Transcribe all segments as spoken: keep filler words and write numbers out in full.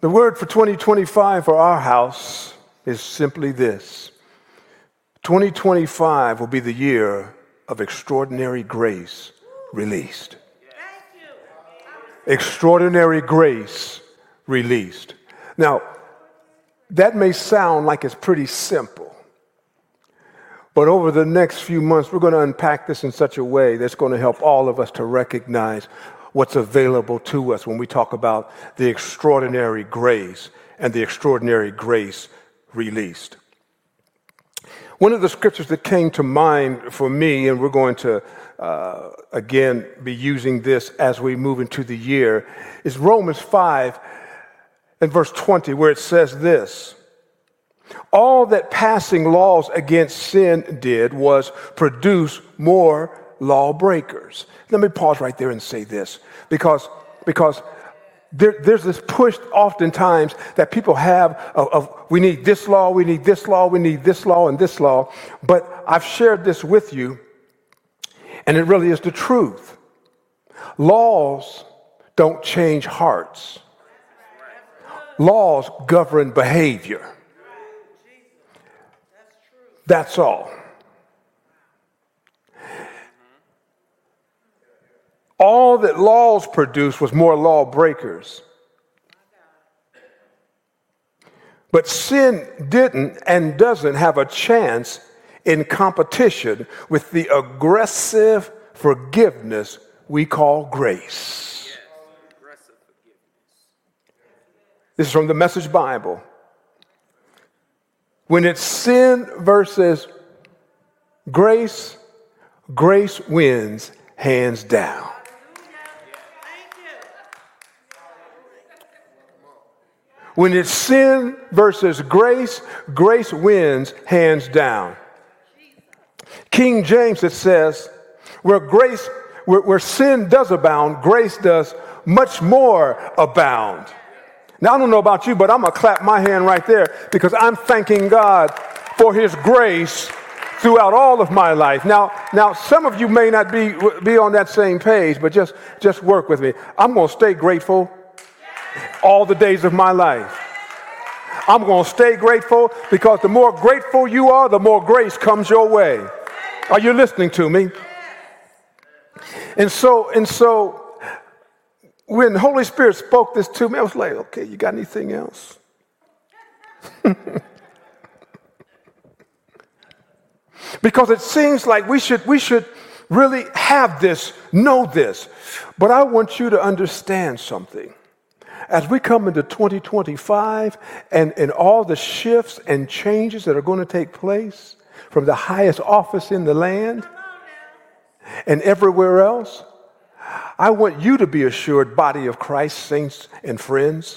The word for twenty twenty-five for our house is simply this. twenty twenty-five will be the year of extraordinary grace released. Extraordinary grace released. Now, that may sound like it's pretty simple, but over the next few months, we're going to unpack this in such a way that's going to help all of us to recognize what's available to us when we talk about the extraordinary grace and the extraordinary grace released. One of the scriptures that came to mind for me, and we're going to, uh, again, be using this as we move into the year, is Romans five and verse twenty, where it says this: all that passing laws against sin did was produce more lawbreakers. Let me pause right there and say this, because, because there, there's this push oftentimes that people have of, of we need this law, we need this law, we need this law and this law. But I've shared this with you, and it really is the truth. Laws don't change hearts. Laws govern behavior. That's all. All that laws produced was more lawbreakers. But sin didn't and doesn't have a chance in competition with the aggressive forgiveness we call grace. Yes. Aggressive forgiveness. This is from the Message Bible. When it's sin versus grace, grace wins hands down. When it's sin versus grace, grace wins hands down. King James, it says, where grace, where, where sin does abound, grace does much more abound. Now, I don't know about you, but I'm going to clap my hand right there because I'm thanking God for his grace throughout all of my life. Now, now some of you may not be, be on that same page, but just, just work with me. I'm going to stay grateful all the days of my life. I'm going to stay grateful because the more grateful you are, the more grace comes your way. Are you listening to me? And so, and so when the Holy Spirit spoke this to me, I was like, okay, you got anything else? Because it seems like we should, we should really have this, know this. But I want you to understand something. As we come into twenty twenty-five and, and all the shifts and changes that are going to take place from the highest office in the land and everywhere else, I want you to be assured, body of Christ, saints and friends,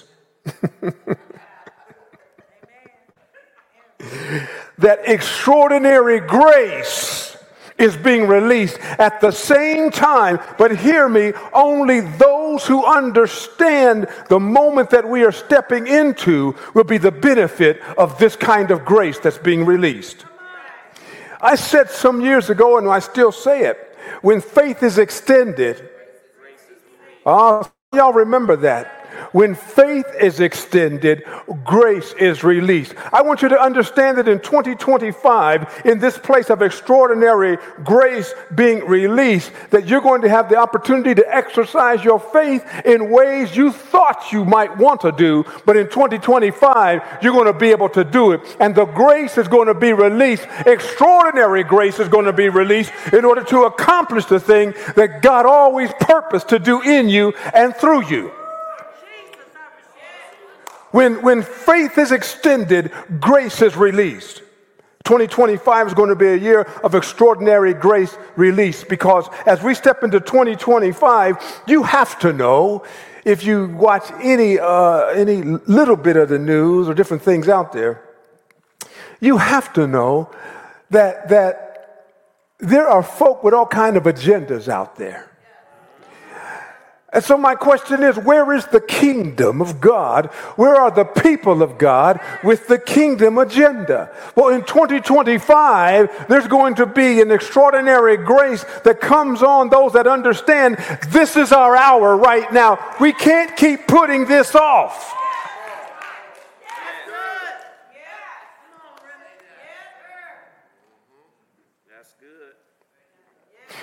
that extraordinary grace is being released at the same time. But hear me, only those who understand the moment that we are stepping into will be the benefit of this kind of grace that's being released. I said some years ago, and I still say it, when faith is extended, uh, y'all remember that. When faith is extended, grace is released. I want you to understand that in twenty twenty-five, in this place of extraordinary grace being released, that you're going to have the opportunity to exercise your faith in ways you thought you might want to do, but in twenty twenty-five, you're going to be able to do it. And the grace is going to be released. Extraordinary grace is going to be released in order to accomplish the thing that God always purposed to do in you and through you. When, when faith is extended, grace is released. twenty twenty-five is going to be a year of extraordinary grace release, because as we step into twenty twenty-five, you have to know, if you watch any, uh, any little bit of the news or different things out there, you have to know that, that there are folk with all kinds of agendas out there. And so my question is, where is the kingdom of God? Where are the people of God with the kingdom agenda? Well, in twenty twenty-five, there's going to be an extraordinary grace that comes on those that understand this is our hour right now. We can't keep putting this off.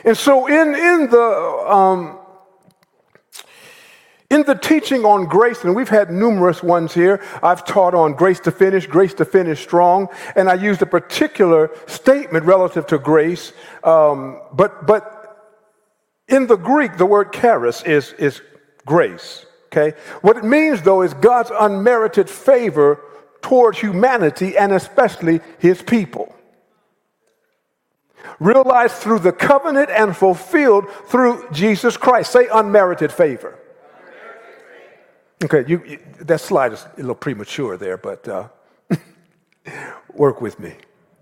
And so in, in the um, in the teaching on grace, and we've had numerous ones here, I've taught on grace to finish, grace to finish strong, and I used a particular statement relative to grace, um, but but in the Greek, the word charis is, is grace, okay? What it means, though, is God's unmerited favor toward humanity and especially his people, realized through the covenant and fulfilled through Jesus Christ. Say unmerited favor. Okay, you, you, that slide is a little premature there, but uh, work with me.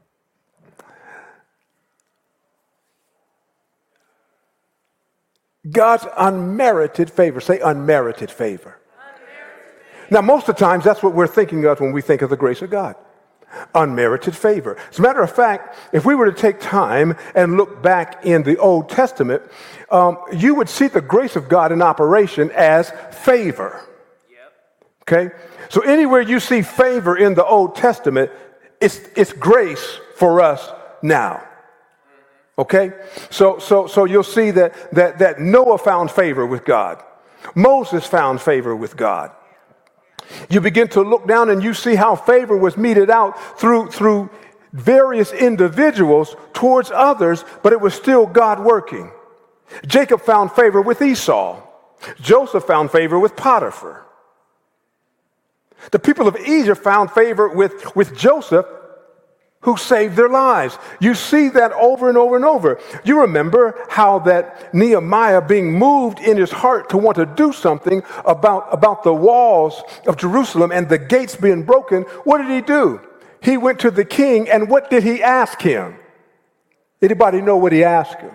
God's unmerited favor. Say unmerited favor. Unmerited favor. Now, most of the times, that's what we're thinking of when we think of the grace of God. Unmerited favor. As a matter of fact, if we were to take time and look back in the Old Testament, um, you would see the grace of God in operation as favor. Okay? So anywhere you see favor in the Old Testament, it's, it's grace for us now. Okay? So so so you'll see that, that, that Noah found favor with God. Moses found favor with God. You begin to look down and you see how favor was meted out through, through various individuals towards others, but it was still God working. Jacob found favor with Esau. Joseph found favor with Potiphar. The people of Egypt found favor with, with Joseph, who saved their lives. You see that over and over and over. You remember how that Nehemiah, being moved in his heart to want to do something about, about the walls of Jerusalem and the gates being broken, what did he do? He went to the king, and what did he ask him? Anybody know what he asked him?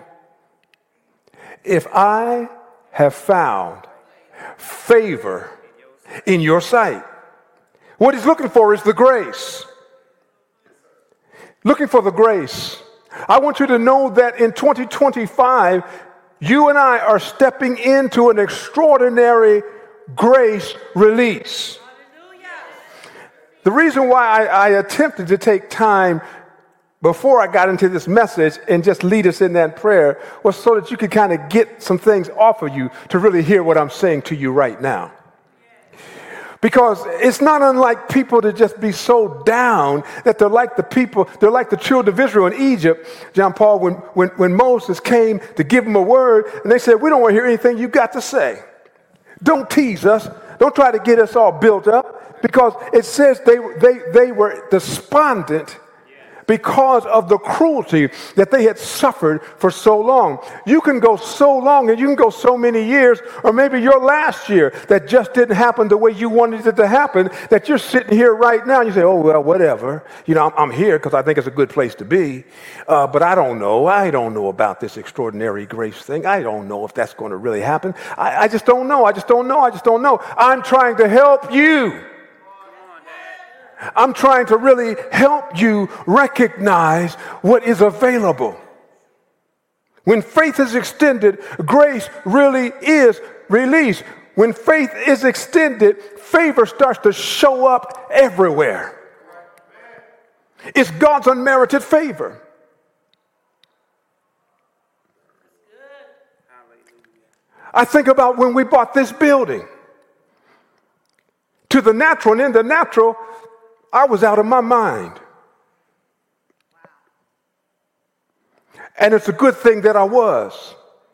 If I have found favor in your sight. What he's looking for is the grace. Looking for the grace. I want you to know that in twenty twenty-five, you and I are stepping into an extraordinary grace release. Hallelujah. The reason why I, I attempted to take time before I got into this message and just lead us in that prayer was so that you could kind of get some things off of you to really hear what I'm saying to you right now. Because it's not unlike people to just be so down that they're like the people, they're like the children of Israel in Egypt, John Paul, when, when, when Moses came to give them a word, and they said, we don't want to hear anything you got to say. Don't tease us. Don't try to get us all built up, because it says they, they, they were despondent because of the cruelty that they had suffered for so long. You can go so long and you can go so many years, or maybe your last year, that just didn't happen the way you wanted it to happen, that you're sitting here right now and you say, oh, well, whatever. You know, I'm, I'm here because I think it's a good place to be. Uh, but I don't know. I don't know about this extraordinary grace thing. I don't know if that's going to really happen. I, I just don't know. I just don't know. I just don't know. I'm trying to help you. I'm trying to really help you recognize what is available. When faith is extended, grace really is released. When faith is extended, favor starts to show up everywhere. It's God's unmerited favor. I think about when we bought this building. To the natural, and in the natural, I was out of my mind. And it's a good thing that I was.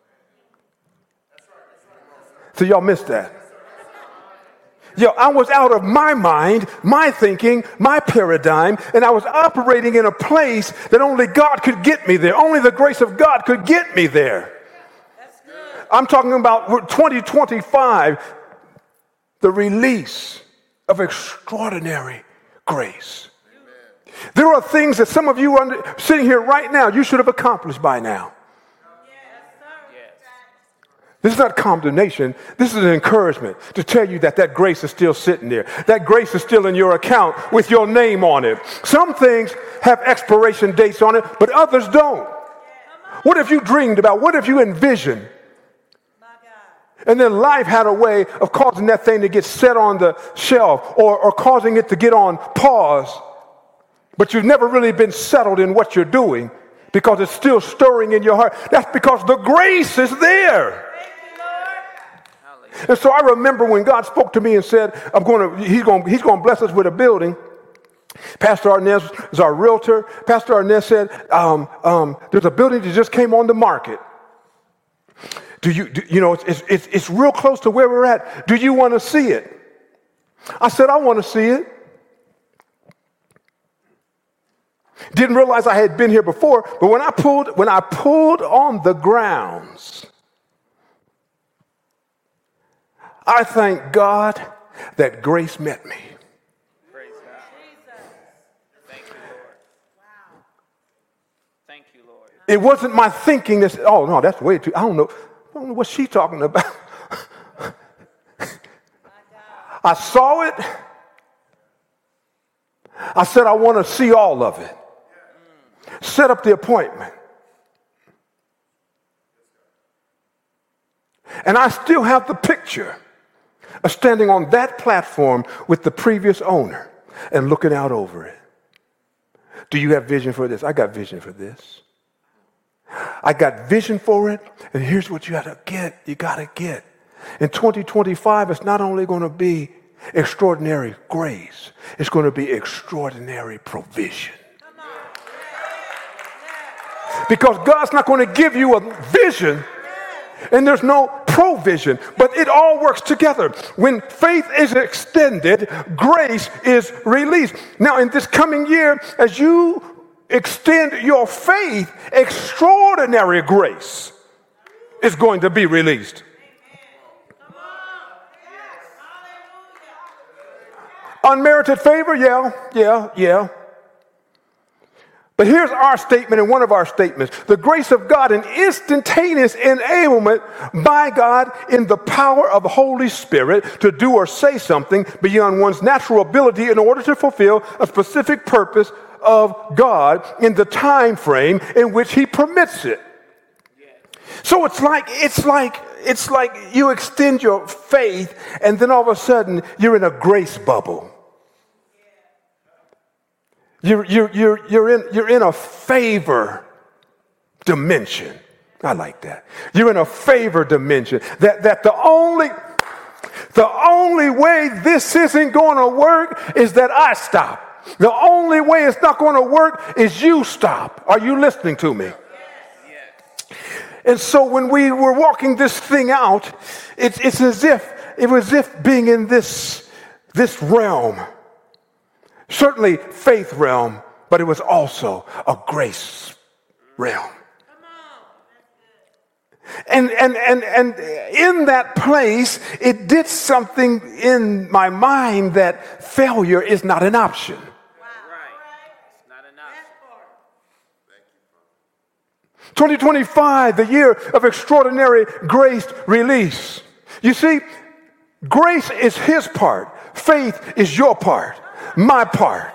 So y'all missed that. Yo, I was out of my mind, my thinking, my paradigm, and I was operating in a place that only God could get me there. Only the grace of God could get me there. I'm talking about twenty twenty-five, the release of extraordinary grace. Amen. There are things that some of you are sitting here right now, you should have accomplished by now. Yes, this is not condemnation. This is an encouragement to tell you that that grace is still sitting there. That grace is still in your account with your name on it. Some things have expiration dates on it, but others don't. What if you dreamed about? What if you envisioned? And then life had a way of causing that thing to get set on the shelf, or, or causing it to get on pause. But you've never really been settled in what you're doing because it's still stirring in your heart. That's because the grace is there. And so I remember when God spoke to me and said, I'm going to, he's going, he's going to bless us with a building. Pastor Arnez is our realtor. Pastor Arnez said, um, um, there's a building that just came on the market. Do you, do, you know, it's, it's, it's real close to where we're at. Do you want to see it? I said, I want to see it. Didn't realize I had been here before, but when I pulled, when I pulled on the grounds, I thank God that grace met me. Praise God. Thank you, Lord. Wow. Thank you, Lord. It wasn't my thinking that said, oh, no, that's way too, I don't know. I don't know what she's talking about. I saw it. I said, I want to see all of it. Set up the appointment. And I still have the picture of standing on that platform with the previous owner and looking out over it. Do you have vision for this? I got vision for this. I got vision for it, and here's what you got to get. You got to get. In twenty twenty-five, it's not only going to be extraordinary grace, it's going to be extraordinary provision. Because God's not going to give you a vision and there's no provision, but it all works together. When faith is extended, grace is released. Now, in this coming year, as you extend your faith, extraordinary grace is going to be released. Unmerited favor, yeah, yeah, yeah. But here's our statement and one of our statements. The grace of God, an instantaneous enablement by God in the power of the Holy Spirit to do or say something beyond one's natural ability in order to fulfill a specific purpose of God in the time frame in which he permits it. So it's like, it's like, it's like you extend your faith and then all of a sudden you're in a grace bubble. You're, you're, you're, you're, in, you're in a favor dimension. I like that. You're in a favor dimension. That, that the only, the only way this isn't going to work is that I stop. The only way it's not going to work is you stop. Are you listening to me? Yes. And so when we were walking this thing out, it's, it's as if, it was as if being in this, this realm. Certainly faith realm, but it was also a grace realm. And, and, and, and in that place, it did something in my mind that failure is not an option. twenty twenty-five, the year of extraordinary grace release. You see, grace is his part. Faith is your part. My part.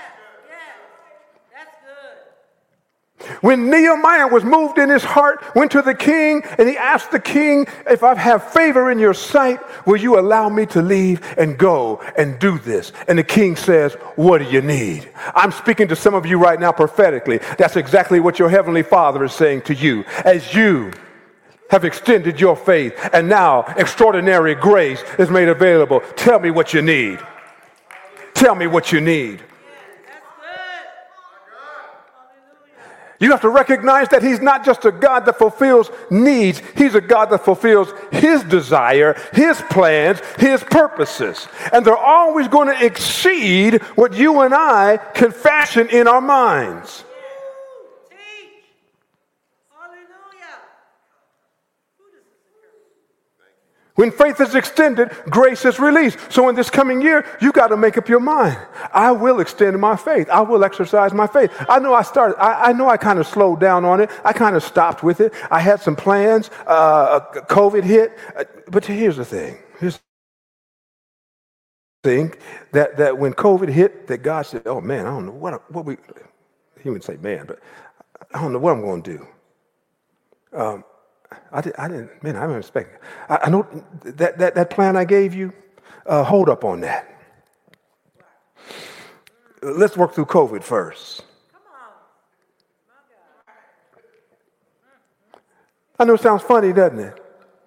When Nehemiah was moved in his heart, went to the king, and he asked the king, if I have favor in your sight, will you allow me to leave and go and do this? And the king says, what do you need? I'm speaking to some of you right now prophetically. That's exactly what your heavenly Father is saying to you. As you have extended your faith, and now extraordinary grace is made available. Tell me what you need. Tell me what you need. You have to recognize that he's not just a God that fulfills needs. He's a God that fulfills his desire, his plans, his purposes. And they're always going to exceed what you and I can fashion in our minds. When faith is extended, grace is released. So in this coming year, you got to make up your mind. I will extend my faith. I will exercise my faith. I know I started, I, I know I kind of slowed down on it. I kind of stopped with it. I had some plans. Uh, COVID hit. Uh, but here's the thing. Here's the thing that, that when COVID hit, that God said, oh man, I don't know what, what we, he wouldn't say man, but I don't know what I'm going to do. Um, I, did, I didn't, man, I didn't expect it. I, I know that, that, that plan I gave you, uh, hold up on that. Let's work through COVID first. I know it sounds funny, doesn't it?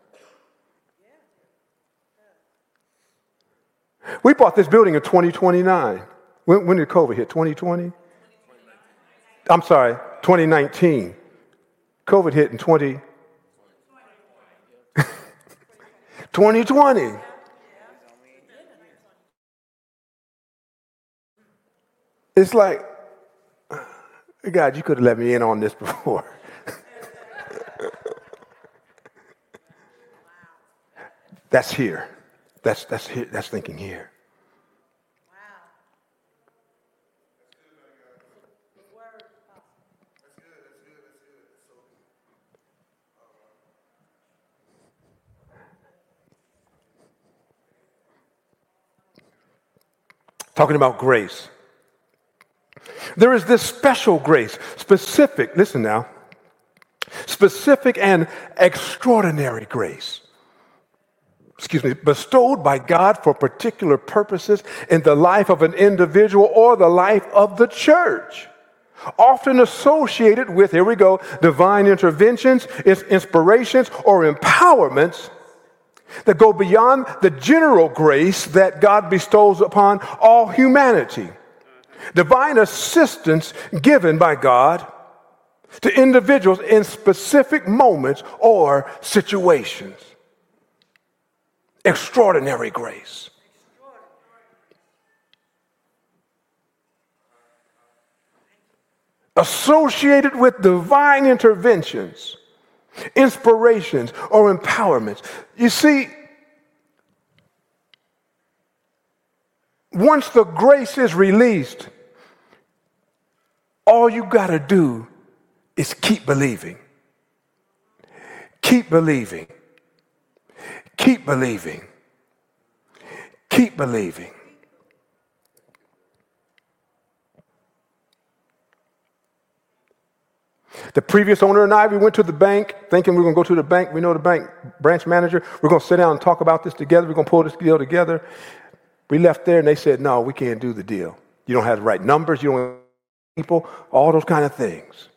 We bought this building in twenty twenty-nine. When, when did COVID hit? twenty twenty? I'm sorry, twenty nineteen. COVID hit in twenty twenty twenty. It's like, God, you could have let me in on this before. That's here. That's that's here. That's thinking here. Talking about grace. There is this special grace, specific, listen now, specific and extraordinary grace. Excuse me, bestowed by God for particular purposes in the life of an individual or the life of the church. Often associated with, here we go, divine interventions, inspirations, or empowerments that go beyond the general grace that God bestows upon all humanity. Divine assistance given by God to individuals in specific moments or situations. Extraordinary grace. Associated with divine interventions, inspirations, or empowerments. You see, once the grace is released, all you got to do is keep believing. Keep believing. Keep believing. Keep believing. The previous owner and I, we went to the bank thinking we were going to go to the bank. We know the bank branch manager. We're going to sit down and talk about this together. We're going to pull this deal together. We left there and they said, no, we can't do the deal. You don't have the right numbers. You don't have people, all those kind of things.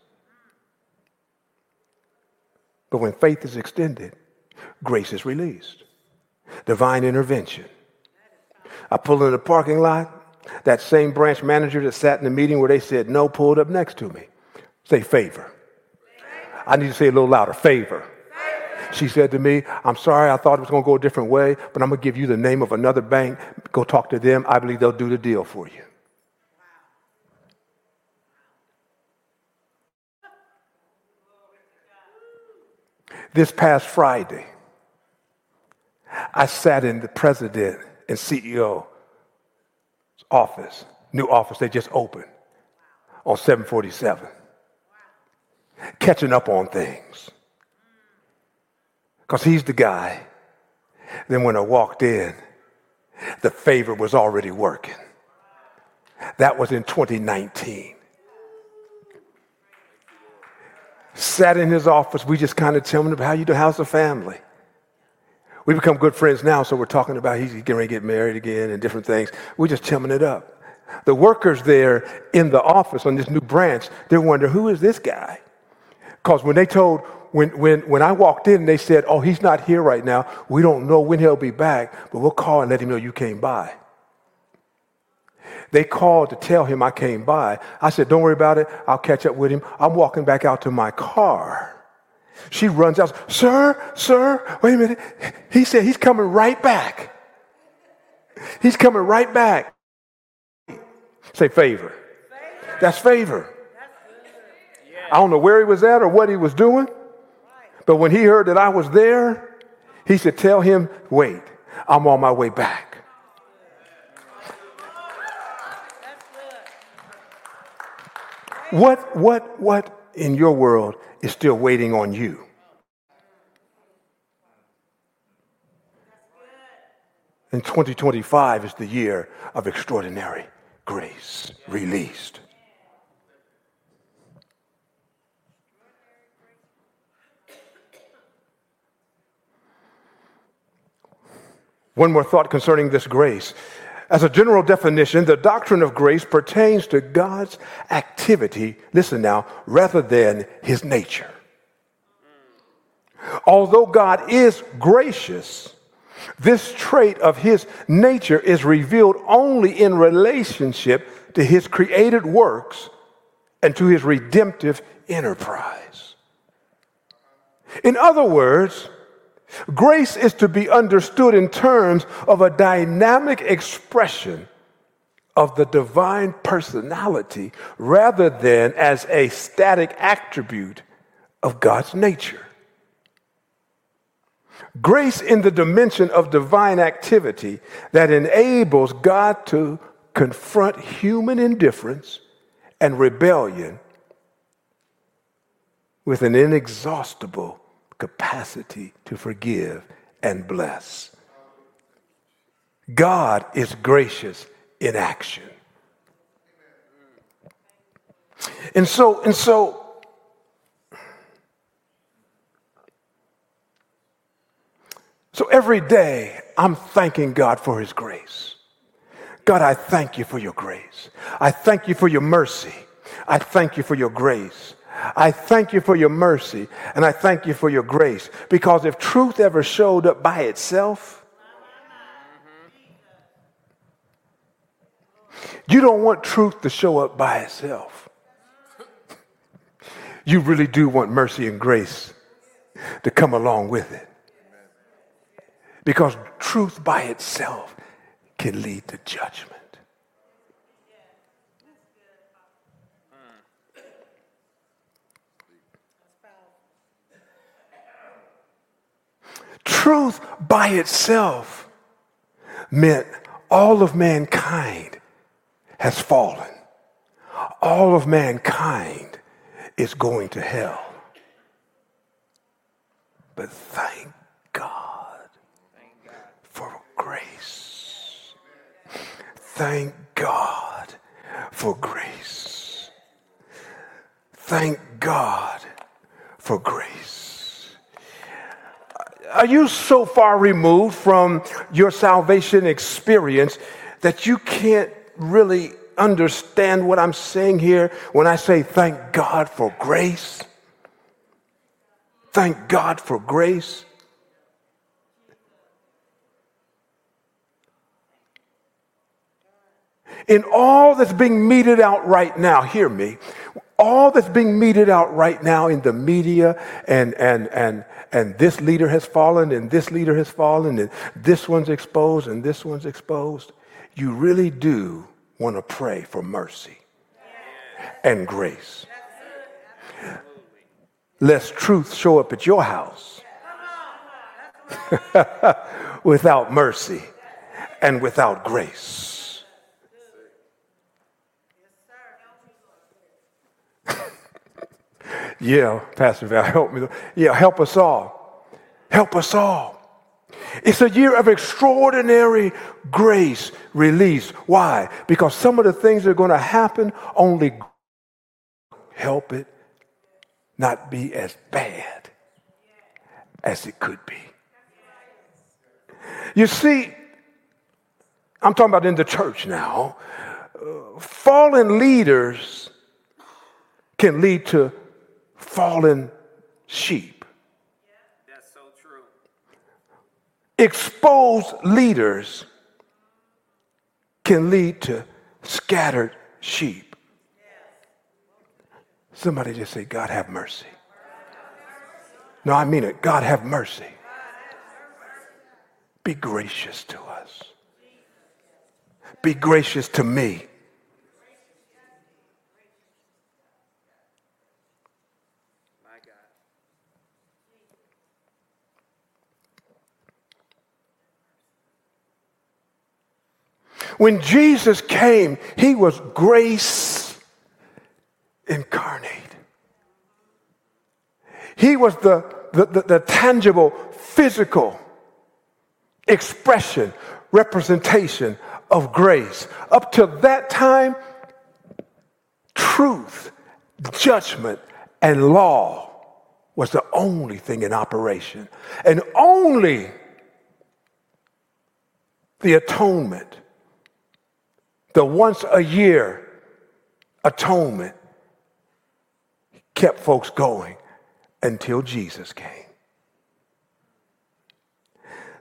But when faith is extended, grace is released. Divine intervention. I pulled in the parking lot. That same branch manager that sat in the meeting where they said no pulled up next to me. Say favor. I need to say it a little louder. Favor. She said to me, I'm sorry, I thought it was going to go a different way, but I'm going to give you the name of another bank. Go talk to them. I believe they'll do the deal for you. This past Friday, I sat in the president and C E O office, new office they just opened on seven forty-seven, catching up on things. Because he's the guy. Then when I walked in, the favor was already working. That was in twenty nineteen. Sat in his office, we just kind of telling him how you do, how's the family? We become good friends now, so we're talking about he's getting ready to get married again and different things. We're just chumming it up. The workers there in the office on this new branch, they're wondering, who is this guy? Because when they told, when, when, when I walked in, they said, oh, he's not here right now. We don't know when he'll be back, but we'll call and let him know you came by. They called to tell him I came by. I said, don't worry about it. I'll catch up with him. I'm walking back out to my car. She runs out, sir, sir, wait a minute. He said he's coming right back. He's coming right back. Say favor. Favor. That's favor. That's yeah. I don't know where he was at or what he was doing, but when he heard that I was there, he said, tell him, wait, I'm on my way back. What, what, what in your world is still waiting on you? And twenty twenty-five is the year of extraordinary grace released. One more thought concerning this grace. As a general definition, the doctrine of grace pertains to God's activity, listen now, rather than his nature. Although God is gracious, this trait of his nature is revealed only in relationship to his created works and to his redemptive enterprise. In other words, grace is to be understood in terms of a dynamic expression of the divine personality rather than as a static attribute of God's nature. Grace in the dimension of divine activity that enables God to confront human indifference and rebellion with an inexhaustible capacity to forgive and bless. God is gracious in action. And so, and so, So every day, I'm thanking God for his grace. God, I thank you for your grace. I thank you for your mercy. I thank you for your grace. I thank you for your mercy, and I thank you for your grace. Because if truth ever showed up by itself, you don't want truth to show up by itself. You really do want mercy and grace to come along with it. Because truth by itself can lead to judgment. Truth by itself meant all of mankind has fallen. All of mankind is going to hell. But thank God for grace. Thank God for grace. Thank God for grace. Are you so far removed from your salvation experience that you can't really understand what I'm saying here when I say thank God for grace? Thank God for grace. In all that's being meted out right now, hear me, all that's being meted out right now in the media, and and and and this leader has fallen, and this leader has fallen, and this one's exposed, and this one's exposed, you really do want to pray for mercy and grace. Lest truth show up at your house without mercy and without grace. Yeah, Pastor Val, help me. Yeah, help us all. Help us all. It's a year of extraordinary grace release. Why? Because some of the things that are going to happen only help it not be as bad as it could be. You see, I'm talking about in the church now. Uh, fallen leaders can lead to fallen sheep. That's so true. Exposed leaders can lead to scattered sheep. Somebody just say, God have mercy. No, I mean it. God have mercy. Be gracious to us. Be gracious to me. When Jesus came, he was grace incarnate. He was the, the, the, the tangible, physical expression, representation of grace. Up to that time, truth, judgment, and law was the only thing in operation. And only the atonement, the once a year atonement, kept folks going until Jesus came.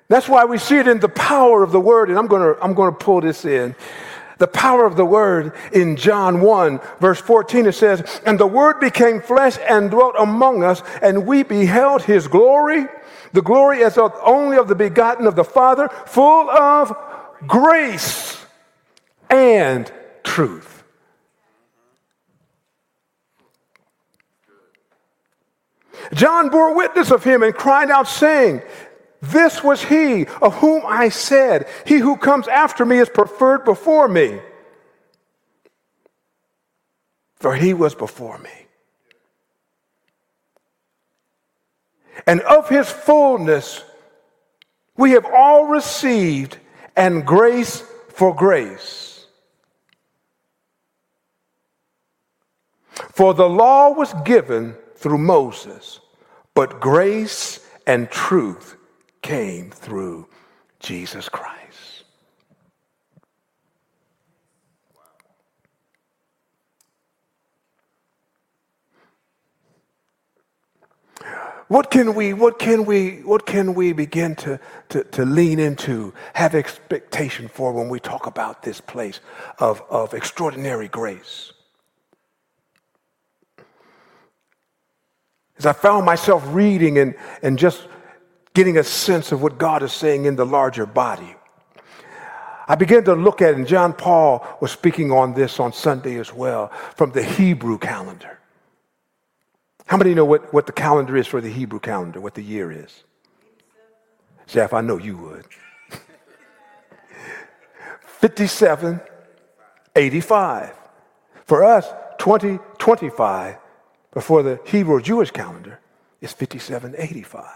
That's why we see it in the power of the word. And I'm going to I'm going to pull this in. The power of the word in John one, verse fourteen, it says, and the word became flesh and dwelt among us, and we beheld his glory, the glory as of only of the begotten of the Father, full of grace and truth. John bore witness of him and cried out, saying, this was he of whom I said, he who comes after me is preferred before me. For he was before me. And of his fullness we have all received, and grace for grace. For the law was given through Moses, but grace and truth came through Jesus Christ. What can we, what can we, what can we begin to, to, to lean into, have expectation for when we talk about this place of, of extraordinary grace? As I found myself reading and, and just getting a sense of what God is saying in the larger body, I began to look at it, and John Paul was speaking on this on Sunday as well, from the Hebrew calendar. How many know what, what the calendar is for the Hebrew calendar, what the year is? Jeff, I know you would. fifty-seven eighty-five. For us, twenty twenty-five. But for the Hebrew Jewish calendar, it's fifty-seven eighty-five.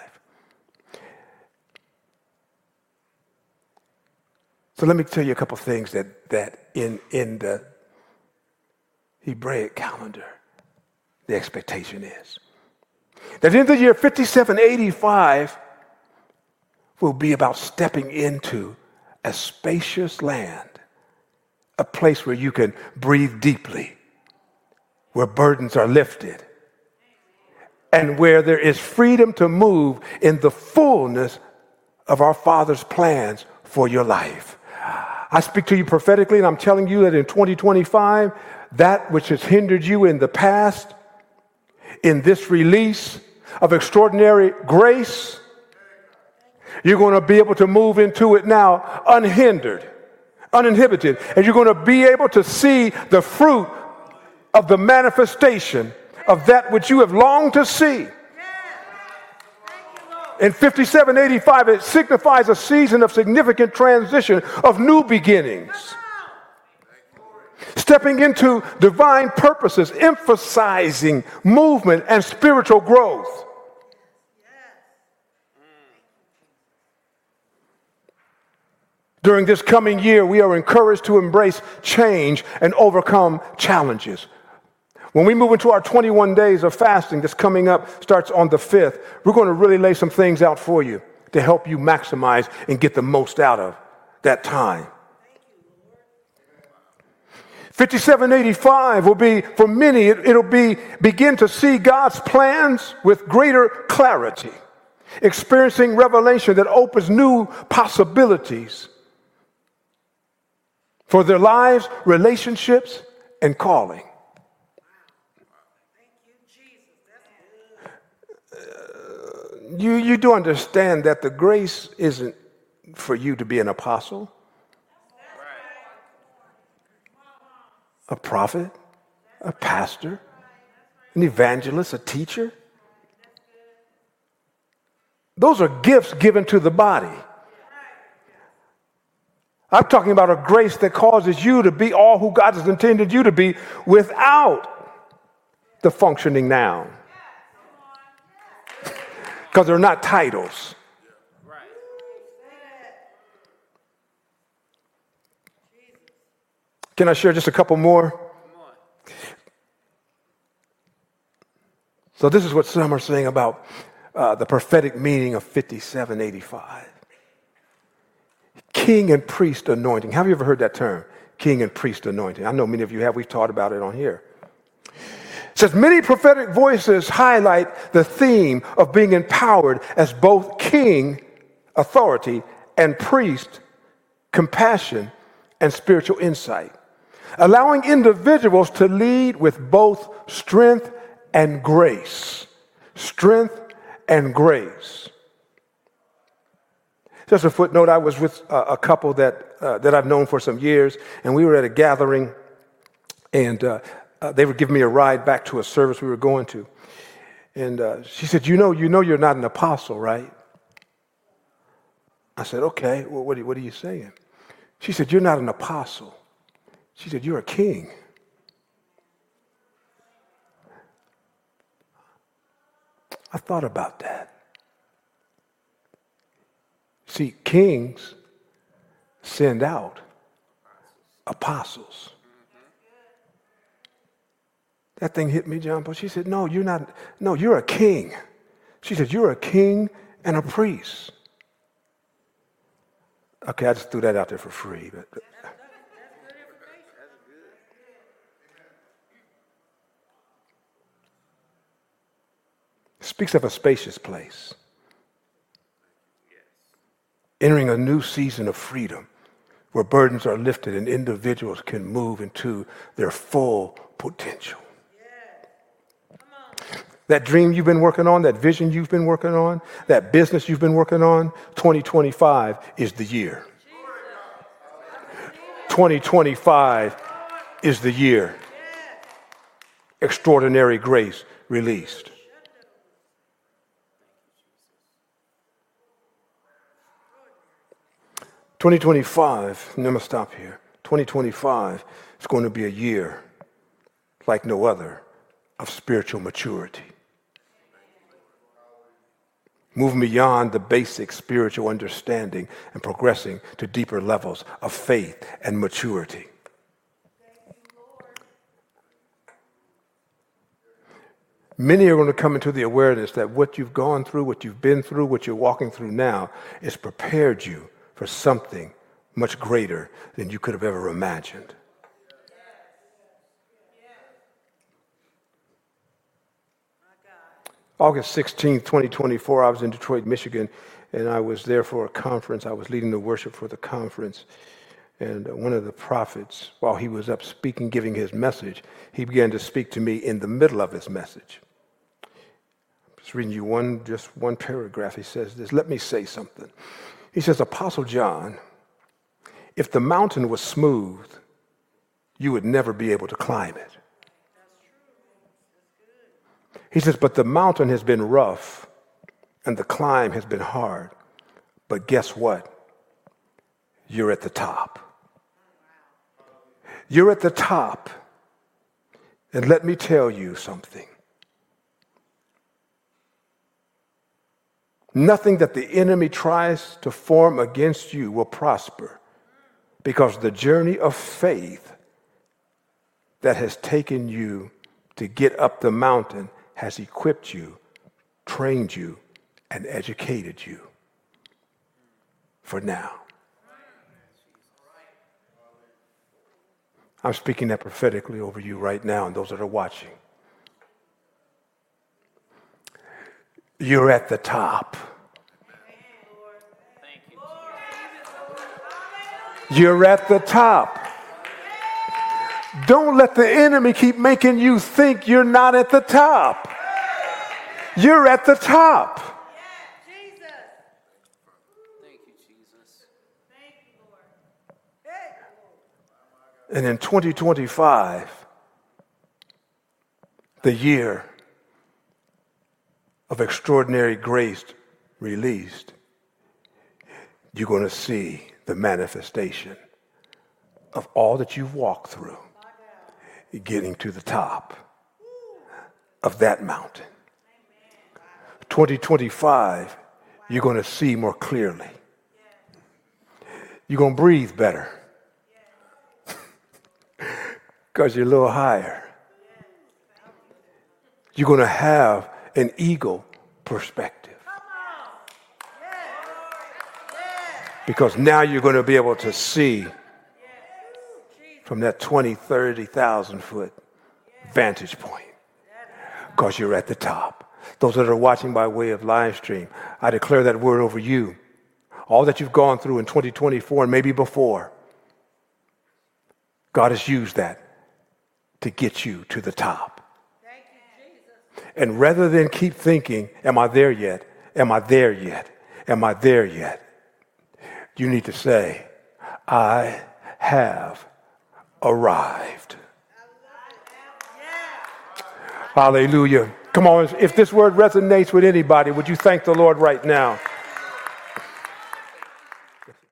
So let me tell you a couple things that, that in, in the Hebraic calendar, the expectation is. That in the year fifty-seven eighty-five will be about stepping into a spacious land, a place where you can breathe deeply, where burdens are lifted, and where there is freedom to move in the fullness of our Father's plans for your life. I speak to you prophetically, and I'm telling you that in twenty twenty-five, that which has hindered you in the past, in this release of extraordinary grace, you're going to be able to move into it now unhindered, uninhibited, and you're going to be able to see the fruit of the manifestation of that which you have longed to see. In fifty-seven eighty-five, it signifies a season of significant transition, of new beginnings. Stepping into divine purposes, emphasizing movement and spiritual growth. During this coming year, we are encouraged to embrace change and overcome challenges. When we move into our twenty-one days of fasting that's coming up, starts on the fifth, we're going to really lay some things out for you to help you maximize and get the most out of that time. fifty-seven eighty-five will be, for many, it, it'll be begin to see God's plans with greater clarity, experiencing revelation that opens new possibilities for their lives, relationships, and calling. You, you do understand that the grace isn't for you to be an apostle, a prophet, a pastor, an evangelist, a teacher. Those are gifts given to the body. I'm talking about a grace that causes you to be all who God has intended you to be without the functioning noun. Because they're not titles. Can I share just a couple more? So this is what some are saying about uh, the prophetic meaning of fifty-seven eighty-five. King and priest anointing. Have you ever heard that term? King and priest anointing. I know many of you have. We've taught about it on here. It says many prophetic voices highlight the theme of being empowered as both king authority, and priest compassion and spiritual insight, allowing individuals to lead with both strength and grace. Strength and grace. Just a footnote, I was with a, a couple that, uh, that I've known for some years, and we were at a gathering, and uh, uh, they were giving me a ride back to a service we were going to. And uh, she said, you know, you know you're not an apostle, right? I said, okay, well, what, are, what are you saying? She said, you're not an apostle. She said, you're a king. I thought about that. See, kings send out apostles. That thing hit me, John Paul. She said, no, you're not. No, you're a king. She said, you're a king and a priest. Okay, I just threw that out there for free. But, but. Speaks of a spacious place. Entering a new season of freedom where burdens are lifted and individuals can move into their full potential. That dream you've been working on, that vision you've been working on, that business you've been working on, twenty twenty-five is the year. twenty twenty-five is the year. Extraordinary grace released. twenty twenty-five, and I'm going to stop here. twenty twenty-five is going to be a year like no other of spiritual maturity. Moving beyond the basic spiritual understanding and progressing to deeper levels of faith and maturity. Many are going to come into the awareness that what you've gone through, what you've been through, what you're walking through now has prepared you for something much greater than you could have ever imagined. August sixteenth, twenty twenty-four, I was in Detroit, Michigan, and I was there for a conference. I was leading the worship for the conference. And one of the prophets, while he was up speaking, giving his message, he began to speak to me in the middle of his message. I'm just reading you one, just one paragraph. He says this, let me say something. He says, Apostle John, if the mountain was smooth, you would never be able to climb it. He says, but the mountain has been rough and the climb has been hard. But guess what? You're at the top. You're at the top. And let me tell you something. Nothing that the enemy tries to form against you will prosper, because the journey of faith that has taken you to get up the mountain has equipped you, trained you, and educated you for now. I'm speaking that prophetically over you right now and those that are watching. You're at the top. You're at the top. Don't let the enemy keep making you think you're not at the top. You're at the top. And in twenty twenty-five, the year of extraordinary grace released, you're going to see the manifestation of all that you've walked through, getting to the top of that mountain. twenty twenty-five, you're going to see more clearly. You're going to breathe better because you're a little higher. You're going to have an eagle perspective, because now you're going to be able to see from that twenty, thirty thousand foot vantage point, because you're at the top. Those that are watching by way of live stream, I declare that word over you all that you've gone through in twenty twenty-four and maybe before, God has used that to get you to the top. Thank you, Jesus. And rather than keep thinking, am I there yet? Am I there yet? Am I there yet? You need to say, I have arrived. Hallelujah. Come on, if this word resonates with anybody, would you thank the Lord right now?